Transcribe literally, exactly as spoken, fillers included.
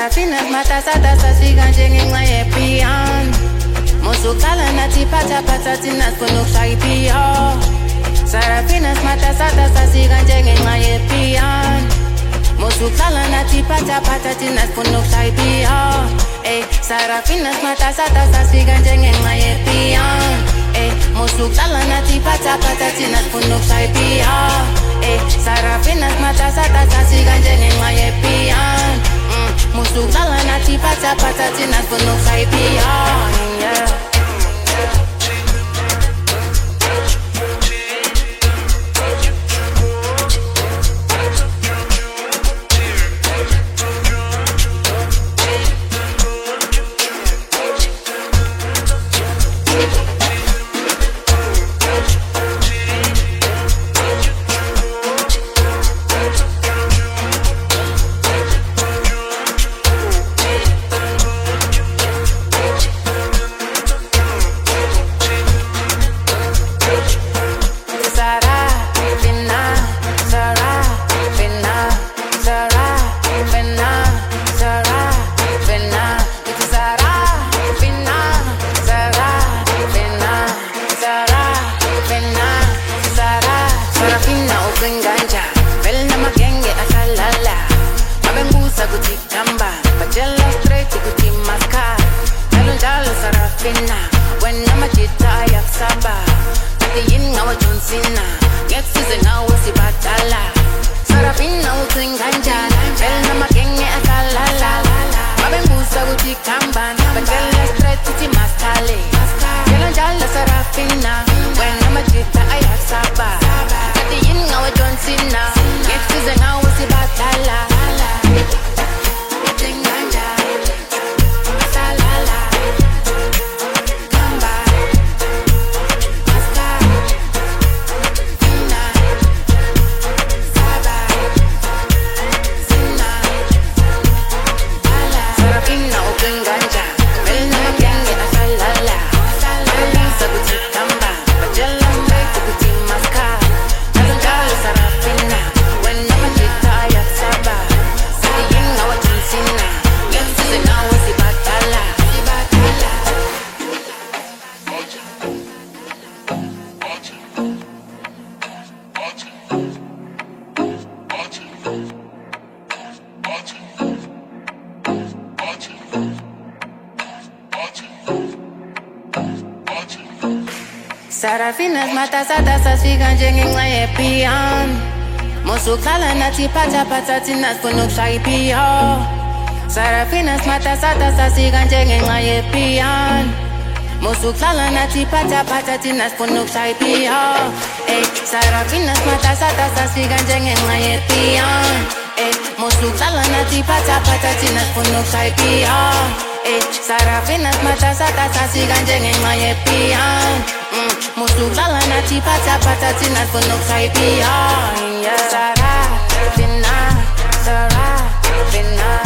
Sarafinas matasata sigan ngenxa yepian Musukala nathi phatha phatha thina sifunukushayiphiyo Sarafinas matasata sigan ngenxa yepian Musukala nathi phatha phatha thina sifunukushayiphiyo Ey Sarafinas matasata sigan ngenxa yepian Ey musukala nathi phatha phatha thina sifunukushayiphiyo Ey Sarafinas matasata sigan ngenxa yepian Musukala nathi phatha phatha thina sifunukushayiphiyo yeah. Sarafinas matasata sigan ngenxa yepian Musukala nathi phatha phatha thina sifunukushayiphiyo Sarafinas matasata sigan ngenxa yepian Musukala nathi phatha phatha thina sifunukushayiphiyo Ey Sarafinas matasata sigan ngenxa yepian Ey musukala nathi phatha phatha thina sifunukushayiphiyo Ey Sarafinas matasata sigan ngenxa yepian Musukala nathi phatha phatha thina sifunukushayiphiyo yeah. Sarafina, Sarafina